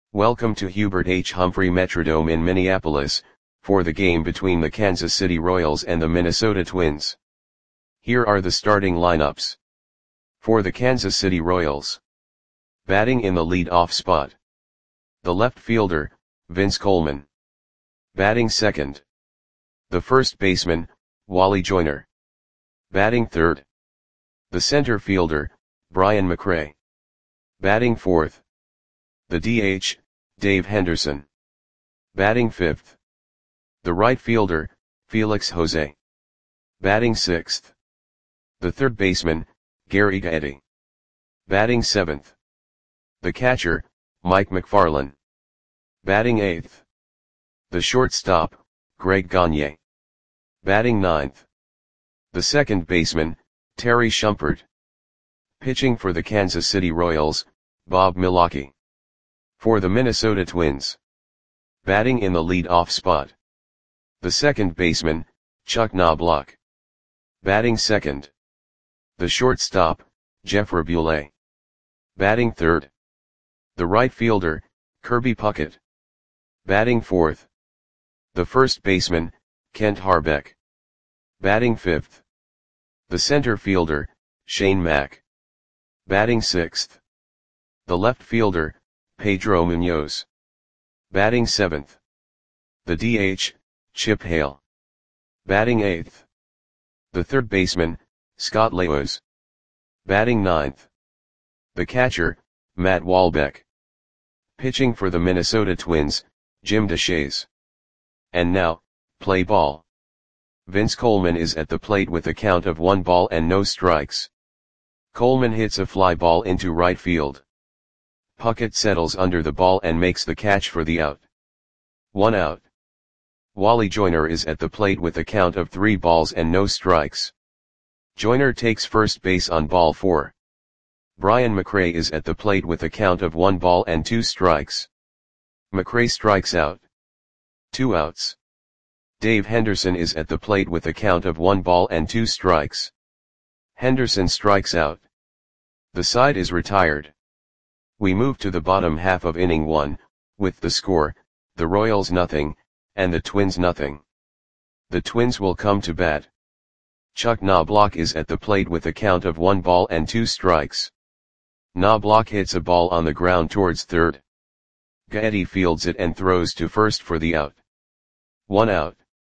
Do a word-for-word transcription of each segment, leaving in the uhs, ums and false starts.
Welcome to Hubert H. Humphrey Metrodome in Minneapolis, for the game between the Kansas City Royals and the Minnesota Twins. Here are the starting lineups. For the Kansas City Royals. Batting in the lead-off spot. The left fielder, Vince Coleman. Batting second. The first baseman, Wally Joyner. Batting third. The center fielder, Brian McRae. Batting fourth. The D H, Dave Henderson. Batting fifth. The right fielder, Felix Jose. Batting sixth. The third baseman, Gary Gaetti. Batting seventh. The catcher, Mike McFarland. Batting eighth. The shortstop, Greg Gagne. Batting ninth. The second baseman, Terry Shumpert. Pitching for the Kansas City Royals, Bob Milwaukee. For the Minnesota Twins. Batting in the lead-off spot. The second baseman, Chuck Knobloch. Batting second. The shortstop, Jeff Raboulet. Batting third. The right fielder, Kirby Puckett. Batting fourth. The first baseman, Kent Harbeck. Batting fifth. The center fielder, Shane Mack. Batting sixth. The left fielder, Pedro Munoz. Batting seventh. The D H, Chip Hale. Batting eighth. The third baseman, Scott Laos. Batting ninth. The catcher, Matt Walbeck. Pitching for the Minnesota Twins, Jim Deshaies. And now, play ball. Vince Coleman is at the plate with a count of one ball and no strikes. Coleman hits a fly ball into right field. Puckett settles under the ball and makes the catch for the out. One out. Wally Joyner is at the plate with a count of three balls and no strikes. Joyner takes first base on ball four. Brian McRae is at the plate with a count of one ball and two strikes. McRae strikes out. Two outs. Dave Henderson is at the plate with a count of one ball and two strikes. Henderson strikes out. The side is retired. We move to the bottom half of inning one, with the score, the Royals nothing, and the Twins nothing. The Twins will come to bat. Chuck Knobloch is at the plate with a count of one ball and two strikes. Knobloch hits a ball on the ground towards third. Gaetti fields it and throws to first for the out. One out.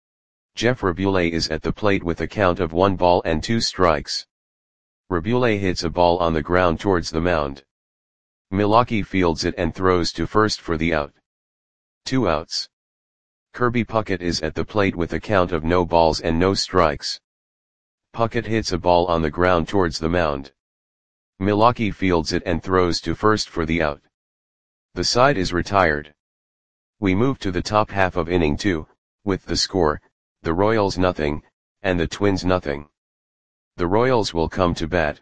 Jeff Raboulet is at the plate with a count of one ball and two strikes. Raboulet hits a ball on the ground towards the mound. Milwaukee fields it and throws to first for the out. Two outs. Kirby Puckett is at the plate with a count of no balls and no strikes. Puckett hits a ball on the ground towards the mound. Milwaukee fields it and throws to first for the out. The side is retired. We move to the top half of inning two, with the score, the Royals nothing, and the Twins nothing. The Royals will come to bat.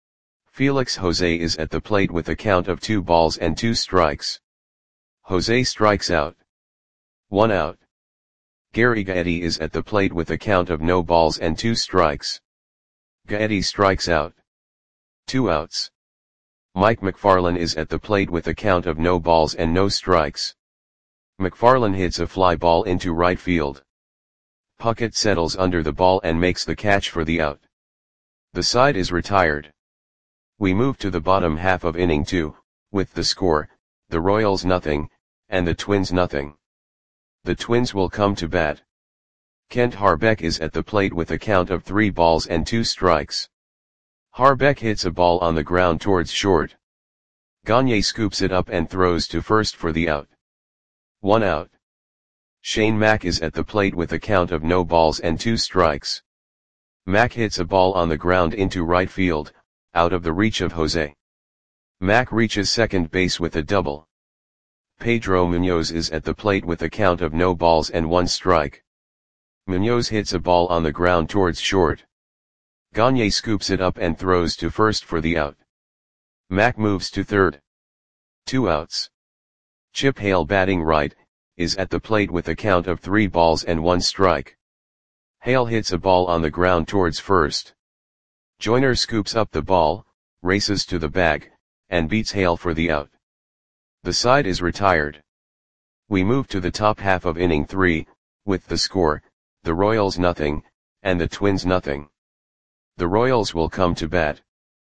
Felix Jose is at the plate with a count of two balls and two strikes. Jose strikes out. One out. Gary Gaetti is at the plate with a count of no balls and two strikes. Gaetti strikes out. Two outs. Mike McFarland is at the plate with a count of no balls and no strikes. McFarland hits a fly ball into right field. Puckett settles under the ball and makes the catch for the out. The side is retired. We move to the bottom half of inning two, with the score, the Royals nothing, and the Twins nothing. The Twins will come to bat. Kent Harbeck is at the plate with a count of three balls and two strikes. Harbeck hits a ball on the ground towards short. Gagne scoops it up and throws to first for the out. One out. Shane Mack is at the plate with a count of no balls and two strikes. Mack hits a ball on the ground into right field, out of the reach of Jose. Mack reaches second base with a double. Pedro Munoz is at the plate with a count of no balls and one strike. Munoz hits a ball on the ground towards short. Gagne scoops it up and throws to first for the out. Mack moves to third. Two outs. Chip Hale, batting right, is at the plate with a count of three balls and one strike. Hale hits a ball on the ground towards first. Joyner scoops up the ball, races to the bag, and beats Hale for the out. The side is retired. We move to the top half of inning three, with the score, the Royals nothing, and the Twins nothing. The Royals will come to bat.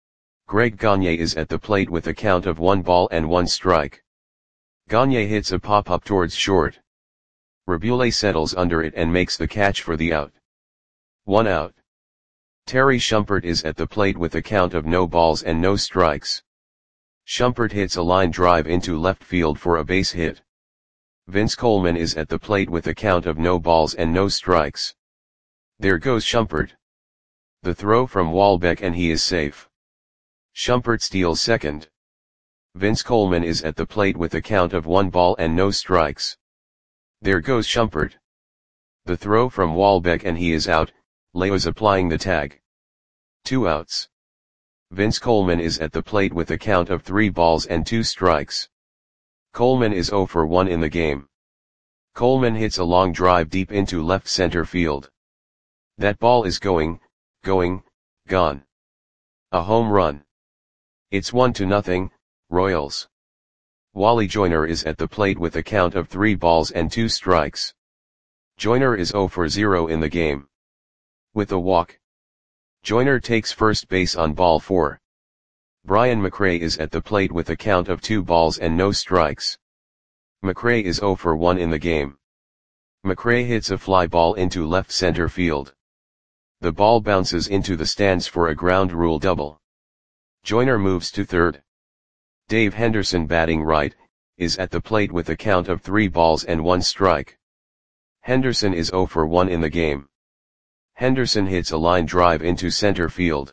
Greg Gagne is at the plate with a count of one ball and one strike. Gagne hits a pop-up towards short. Rabule settles under it and makes the catch for the out. One out. Terry Shumpert is at the plate with a count of no balls and no strikes. Shumpert hits a line drive into left field for a base hit. Vince Coleman is at the plate with a count of no balls and no strikes. There goes Shumpert. The throw from Walbeck and he is safe. Shumpert steals second. Vince Coleman is at the plate with a count of one ball and no strikes. There goes Shumpert. The throw from Walbeck and he is out, Leo's applying the tag. Two outs. Vince Coleman is at the plate with a count of three balls and two strikes. Coleman is oh for one in the game. Coleman hits a long drive deep into left center field. That ball is going, going, gone. A home run. It's one to nothing, Royals. Wally Joyner is at the plate with a count of three balls and two strikes. Joyner is oh for zero in the game. With a walk. Joyner takes first base on ball four. Brian McRae is at the plate with a count of two balls and no strikes. McRae is oh for one in the game. McRae hits a fly ball into left center field. The ball bounces into the stands for a ground rule double. Joyner moves to third. Dave Henderson, batting right, is at the plate with a count of three balls and one strike. Henderson is oh for one in the game. Henderson hits a line drive into center field.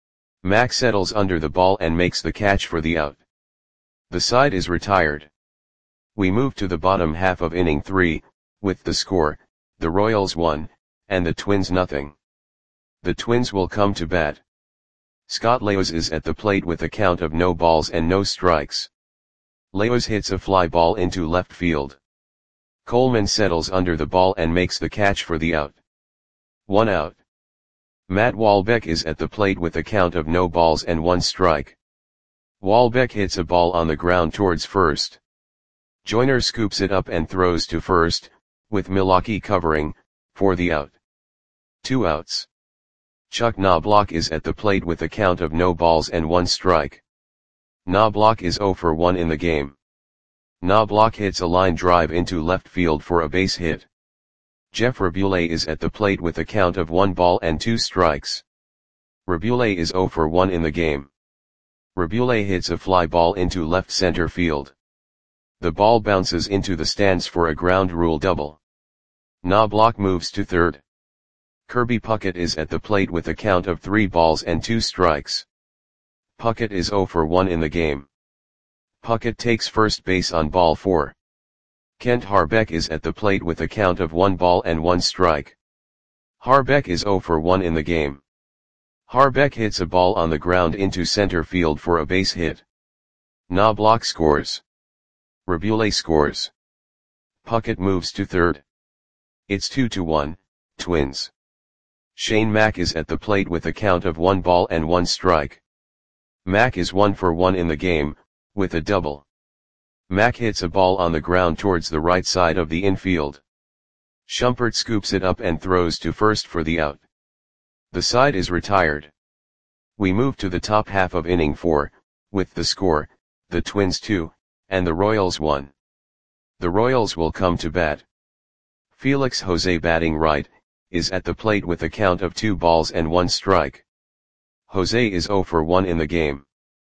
Mack settles under the ball and makes the catch for the out. The side is retired. We move to the bottom half of inning three, with the score, the Royals one, and the Twins nothing. The Twins will come to bat. Scott Leos is at the plate with a count of no balls and no strikes. Leos hits a fly ball into left field. Coleman settles under the ball and makes the catch for the out. One out. Matt Walbeck is at the plate with a count of no balls and one strike. Walbeck hits a ball on the ground towards first. Joyner scoops it up and throws to first, with Milwaukee covering, for the out. Two outs. Chuck Knobloch is at the plate with a count of no balls and one strike. Knobloch is oh for one in the game. Knobloch hits a line drive into left field for a base hit. Jeff Rabule is at the plate with a count of one ball and two strikes. Rabule is oh for one in the game. Rabule hits a fly ball into left center field. The ball bounces into the stands for a ground rule double. Knobloch moves to third. Kirby Puckett is at the plate with a count of three balls and two strikes. Puckett is oh for one in the game. Puckett takes first base on ball four. Kent Harbeck is at the plate with a count of one ball and one strike. Harbeck is oh for one in the game. Harbeck hits a ball on the ground into center field for a base hit. Knobloch scores. Rabule scores. Puckett moves to third. It's two to one, Twins. Shane Mack is at the plate with a count of one ball and one strike. Mack is one for one in the game, with a double. Mack hits a ball on the ground towards the right side of the infield. Shumpert scoops it up and throws to first for the out. The side is retired. We move to the top half of inning four, with the score, the Twins two, and the Royals one. The Royals will come to bat. Felix Jose, batting right, is at the plate with a count of two balls and one strike. Jose is oh for one in the game.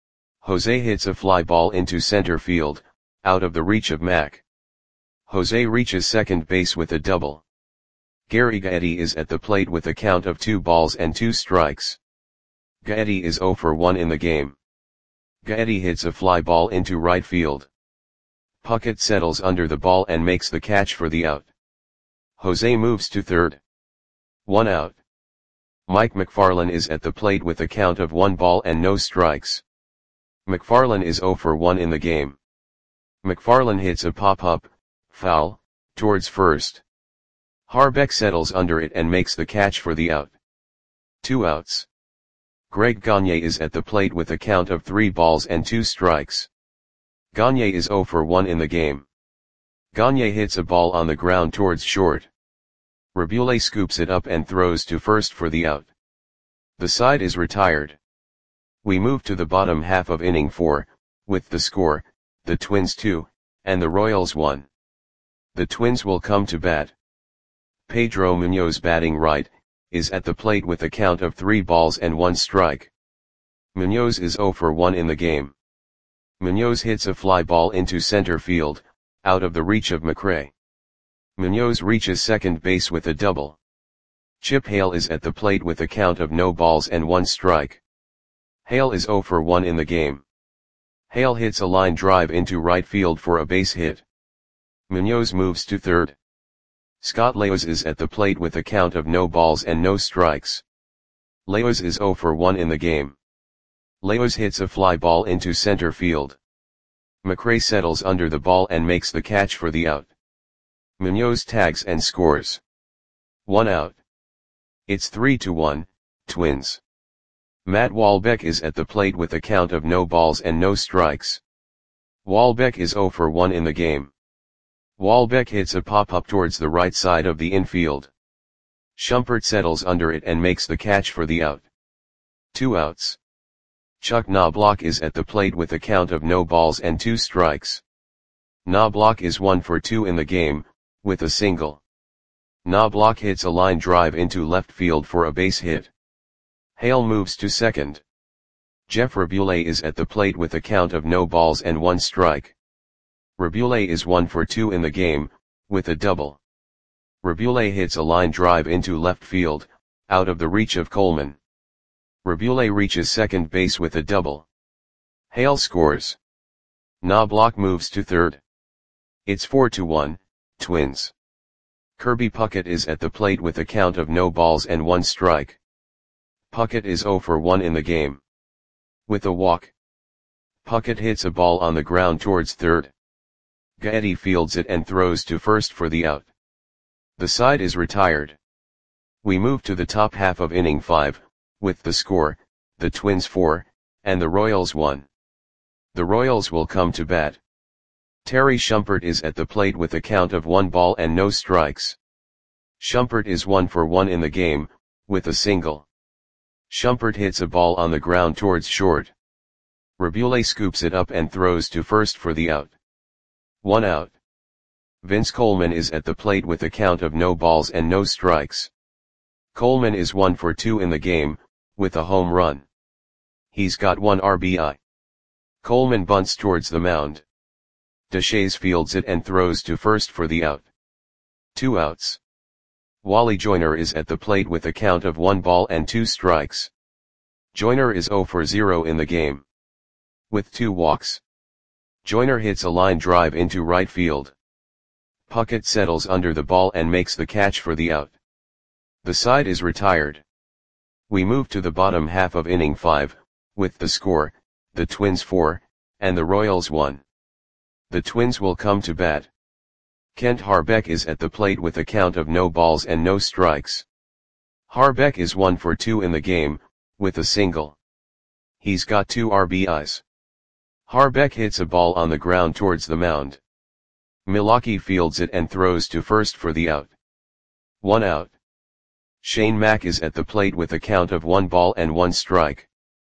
Jose hits a fly ball into center field, out of the reach of Mack. Jose reaches second base with a double. Gary Gaetti is at the plate with a count of two balls and two strikes. Gaetti is oh for one in the game. Gaetti hits a fly ball into right field. Puckett settles under the ball and makes the catch for the out. Jose moves to third. One out. Mike McFarland is at the plate with a count of one ball and no strikes. McFarland is oh for one in the game. McFarland hits a pop-up, foul, towards first. Harbeck settles under it and makes the catch for the out. Two outs. Greg Gagne is at the plate with a count of three balls and two strikes. Gagne is zero for one in the game. Gagne hits a ball on the ground towards short. Rabule scoops it up and throws to first for the out. The side is retired. We move to the bottom half of inning four, with the score, the Twins two, and the Royals one. The Twins will come to bat. Pedro Munoz, batting right, is at the plate with a count of three balls and one strike. Munoz is zero for one in the game. Munoz hits a fly ball into center field, out of the reach of McRae. Munoz reaches second base with a double. Chip Hale is at the plate with a count of no balls and one strike. Hale is zero for one in the game. Hale hits a line drive into right field for a base hit. Munoz moves to third. Scott Leos is at the plate with a count of no balls and no strikes. Leos is zero for one in the game. Leos hits a fly ball into center field. McRae settles under the ball and makes the catch for the out. Munoz tags and scores. One out. It's three to one, Twins. Matt Walbeck is at the plate with a count of no balls and no strikes. Walbeck is zero for one in the game. Walbeck hits a pop-up towards the right side of the infield. Shumpert settles under it and makes the catch for the out. Two outs. Chuck Knobloch is at the plate with a count of no balls and two strikes. Knobloch is one for two in the game, with a single. Knobloch hits a line drive into left field for a base hit. Hale moves to second. Jeff Rabule is at the plate with a count of no balls and one strike. Rabule is one for two in the game, with a double. Rabule hits a line drive into left field, out of the reach of Coleman. Rabule reaches second base with a double. Hale scores. Knobloch moves to third. It's four to one, Twins. Kirby Puckett is at the plate with a count of no balls and one strike. Puckett is zero for one in the game. With a walk. Puckett hits a ball on the ground towards third. Gaetti fields it and throws to first for the out. The side is retired. We move to the top half of inning five, with the score, the Twins four, and the Royals one. The Royals will come to bat. Terry Shumpert is at the plate with a count of one ball and no strikes. Shumpert is one for one in the game, with a single. Shumpert hits a ball on the ground towards short. Rabule scoops it up and throws to first for the out. One out. Vince Coleman is at the plate with a count of no balls and no strikes. Coleman is one for two in the game, with a home run. He's got one R B I. Coleman bunts towards the mound. Deshaies fields it and throws to first for the out. Two outs. Wally Joyner is at the plate with a count of one ball and two strikes. Joyner is zero for zero in the game. With two walks. Joyner hits a line drive into right field. Puckett settles under the ball and makes the catch for the out. The side is retired. We move to the bottom half of inning five, with the score, the Twins four, and the Royals one. The Twins will come to bat. Kent Harbeck is at the plate with a count of no balls and no strikes. Harbeck is one for two in the game, with a single. He's got two R B Is. Harbeck hits a ball on the ground towards the mound. Milwaukee fields it and throws to first for the out. One out. Shane Mack is at the plate with a count of one ball and one strike.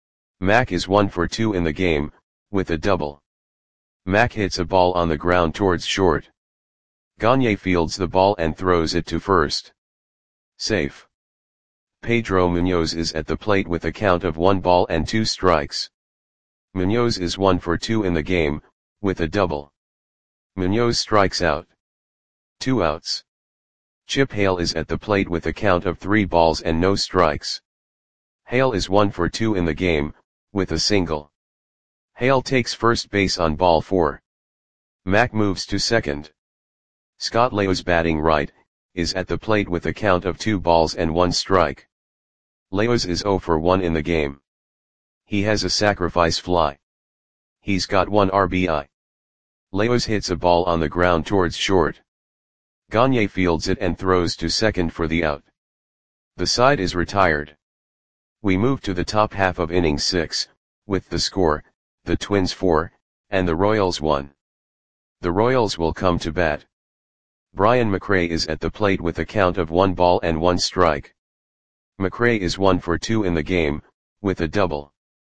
Mack is one for two in the game, with a double. Mack hits a ball on the ground towards short. Gagne fields the ball and throws it to first. Safe. Pedro Munoz is at the plate with a count of one ball and two strikes. Munoz is one for two in the game, with a double. Munoz strikes out. Two outs. Chip Hale is at the plate with a count of three balls and no strikes. Hale is one for two in the game, with a single. Hale takes first base on ball four. Mack moves to second. Scott Leos, batting right, is at the plate with a count of two balls and one strike. Leos is zero for one in the game. He has a sacrifice fly. He's got one R B I. Leos hits a ball on the ground towards short. Gagne fields it and throws to second for the out. The side is retired. We move to the top half of inning six, with the score, the Twins four, and the Royals one. The Royals will come to bat. Brian McRae is at the plate with a count of one ball and one strike. McRae is one for two in the game, with a double.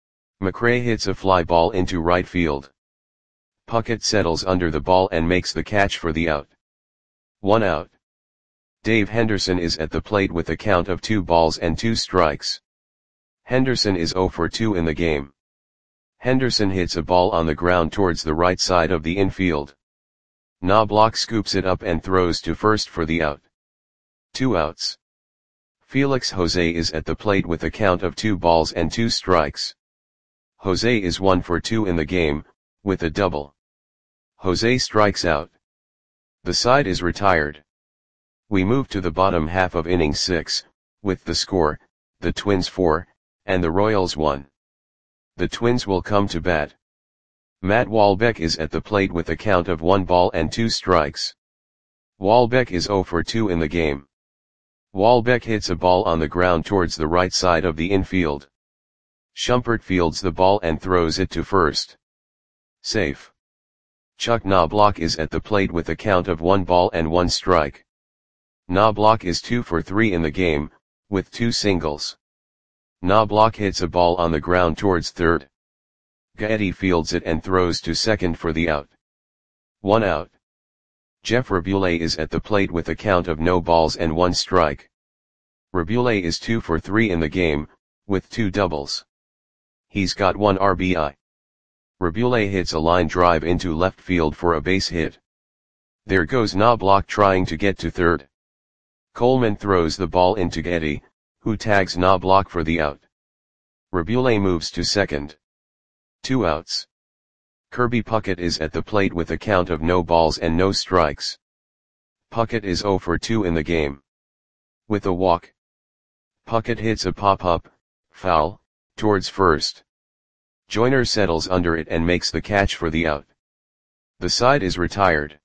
McRae hits a fly ball into right field. Puckett settles under the ball and makes the catch for the out. One out. Dave Henderson is at the plate with a count of two balls and two strikes. Henderson is zero for two in the game. Henderson hits a ball on the ground towards the right side of the infield. Knobloch scoops it up and throws to first for the out. Two outs. Felix Jose is at the plate with a count of two balls and two strikes. Jose is one for two in the game, with a double. Jose strikes out. The side is retired. We move to the bottom half of inning six, with the score, the Twins four, and the Royals one. The Twins will come to bat. Matt Walbeck is at the plate with a count of one ball and two strikes. Walbeck is zero for two in the game. Walbeck hits a ball on the ground towards the right side of the infield. Shumpert fields the ball and throws it to first. Safe. Chuck Knobloch is at the plate with a count of one ball and one strike. Knobloch is two for three in the game, with two singles. Knobloch hits a ball on the ground towards third. Gaetti fields it and throws to second for the out. One out. Jeff Rabule is at the plate with a count of no balls and one strike. Rabule is two for three in the game, with two doubles. He's got one R B I. Rabule hits a line drive into left field for a base hit. There goes Knobloch trying to get to third. Coleman throws the ball into Gaetti, who tags Knobloch for the out. Rabule moves to second. Two outs. Kirby Puckett is at the plate with a count of no balls and no strikes. Puckett is zero for two in the game. With a walk. Puckett hits a pop-up, foul, towards first. Joyner settles under it and makes the catch for the out. The side is retired.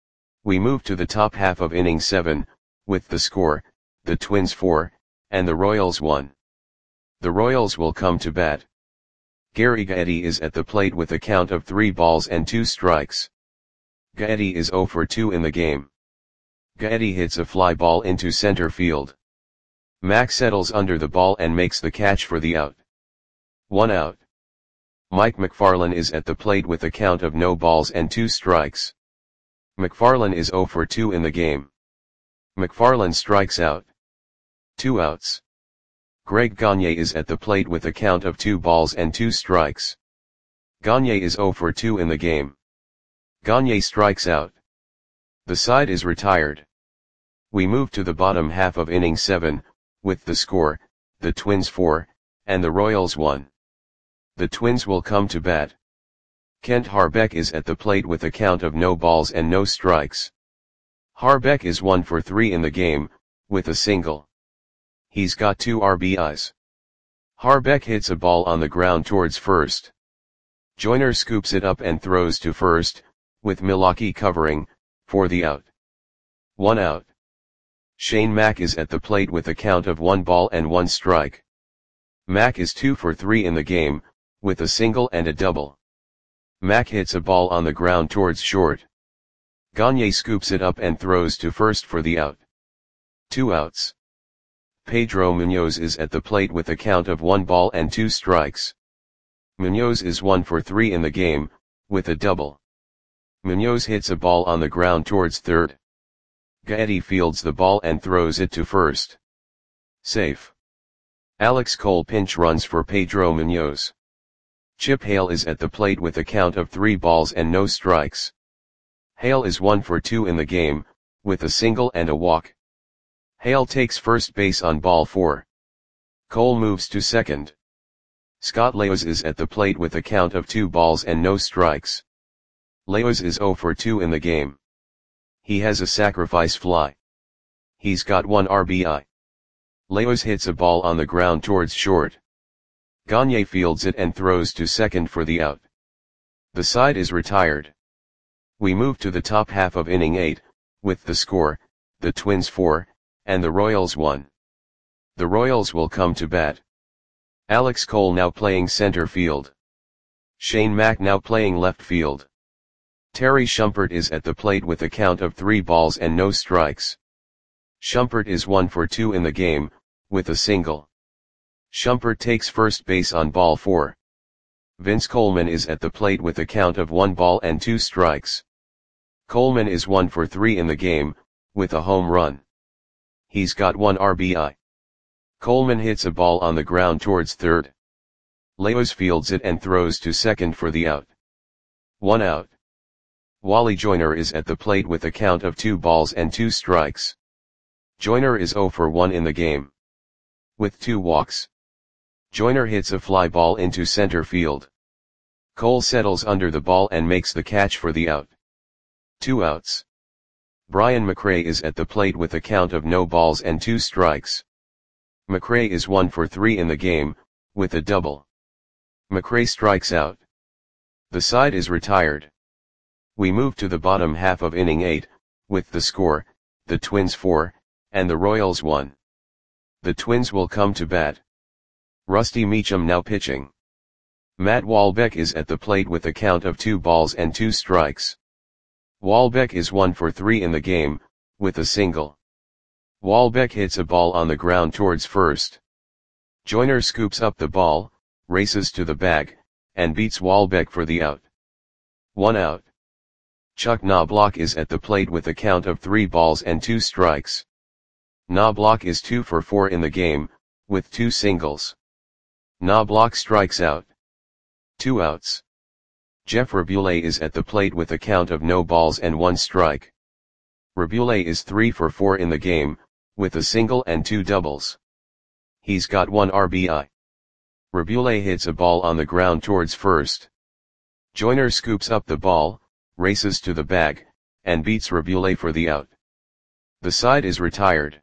We move to the top half of inning seven, with the score, the Twins four, and the Royals one. The Royals will come to bat. Gary Gaetti is at the plate with a count of three balls and two strikes. Gaetti is zero for two in the game. Gaetti hits a fly ball into center field. Mack settles under the ball and makes the catch for the out. One out. Mike McFarland is at the plate with a count of no balls and two strikes. McFarland is zero for two in the game. McFarland strikes out. Two outs. Greg Gagne is at the plate with a count of two balls and two strikes. Gagne is zero for two in the game. Gagne strikes out. The side is retired. We move to the bottom half of inning seven, with the score, the Twins four, and the Royals one. The Twins will come to bat. Kent Harbeck is at the plate with a count of no balls and no strikes. Harbeck is one for three in the game, with a single. He's got two R B Is. Harbeck hits a ball on the ground towards first. Joyner scoops it up and throws to first, with Milwaukee covering, for the out. One out. Shane Mack is at the plate with a count of one ball and one strike. Mack is two for three in the game, with a single and a double. Mack hits a ball on the ground towards short. Gagne scoops it up and throws to first for the out. Two outs. Pedro Munoz is at the plate with a count of one ball and two strikes. Munoz is one for three in the game, with a double. Munoz hits a ball on the ground towards third. Gaetti fields the ball and throws it to first. Safe. Alex Cole pinch runs for Pedro Munoz. Chip Hale is at the plate with a count of three balls and no strikes. Hale is one for two in the game, with a single and a walk. Hale takes first base on ball four. Cole moves to second. Scott Leos is at the plate with a count of two balls and no strikes. Leos is zero for two in the game. He has a sacrifice fly. He's got one R B I. Leos hits a ball on the ground towards short. Gagne fields it and throws to second for the out. The side is retired. We move to the top half of inning eight, with the score, the Twins four, and the Royals one. The Royals will come to bat. Alex Cole now playing center field. Shane Mack now playing left field. Terry Shumpert is at the plate with a count of three balls and no strikes. Shumpert is one for two in the game, with a single. Shumpert takes first base on ball four. Vince Coleman is at the plate with a count of one ball and two strikes. Coleman is one for three in the game, with a home run. He's got one R B I. Coleman hits a ball on the ground towards third. Leos fields it and throws to second for the out. One out. Wally Joyner is at the plate with a count of two balls and two strikes. Joyner is zero for one in the game. With two walks. Joyner hits a fly ball into center field. Cole settles under the ball and makes the catch for the out. Two outs. Brian McRae is at the plate with a count of no balls and two strikes. McRae is one for three in the game, with a double. McRae strikes out. The side is retired. We move to the bottom half of inning eight, with the score, the Twins four, and the Royals one. The Twins will come to bat. Rusty Meacham now pitching. Matt Walbeck is at the plate with a count of two balls and two strikes. Walbeck is one for three in the game, with a single. Walbeck hits a ball on the ground towards first. Joyner scoops up the ball, races to the bag, and beats Walbeck for the out. One out. Chuck Knobloch is at the plate with a count of three balls and two strikes. Knobloch is two for four in the game, with two singles. Knobloch strikes out. Two outs. Jeff Rabule is at the plate with a count of no balls and one strike. Rabule is three for four in the game, with a single and two doubles. He's got one R B I. Rabule hits a ball on the ground towards first. Joyner scoops up the ball, races to the bag, and beats Rabule for the out. The side is retired.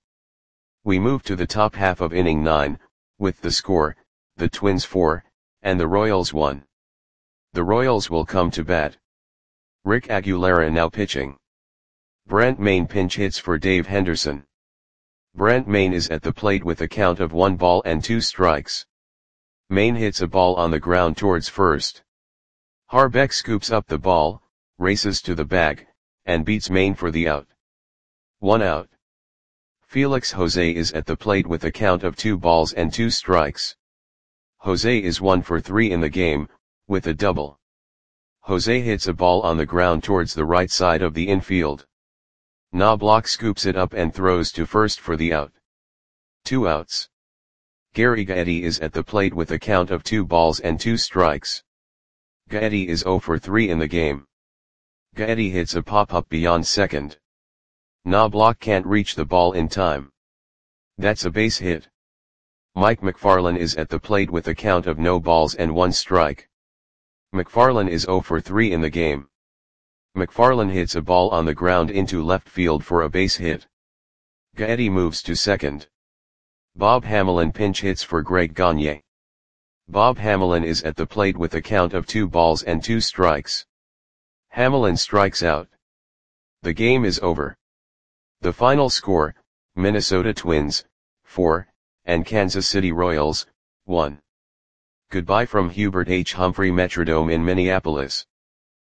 We move to the top half of inning nine, with the score, the Twins four, and the Royals one. The Royals will come to bat. Rick Aguilera now pitching. Brent Maine pinch hits for Dave Henderson. Brent Maine is at the plate with a count of one ball and two strikes. Maine hits a ball on the ground towards first. Harbeck scoops up the ball, races to the bag, and beats Maine for the out. One out. Felix Jose is at the plate with a count of two balls and two strikes. Jose is one for three in the game, with a double. Jose hits a ball on the ground towards the right side of the infield. Knobloch scoops it up and throws to first for the out. Two outs. Gary Gaetti is at the plate with a count of two balls and two strikes. Gaetti is zero for three in the game. Gaetti hits a pop-up beyond second. Knobloch can't reach the ball in time. That's a base hit. Mike McFarland is at the plate with a count of no balls and one strike. McFarland is zero for three in the game. McFarland hits a ball on the ground into left field for a base hit. Gaetti moves to second. Bob Hamelin pinch hits for Greg Gagne. Bob Hamelin is at the plate with a count of two balls and two strikes. Hamelin strikes out. The game is over. The final score, Minnesota Twins, four, and Kansas City Royals, one. Goodbye from Hubert H. Humphrey Metrodome in Minneapolis.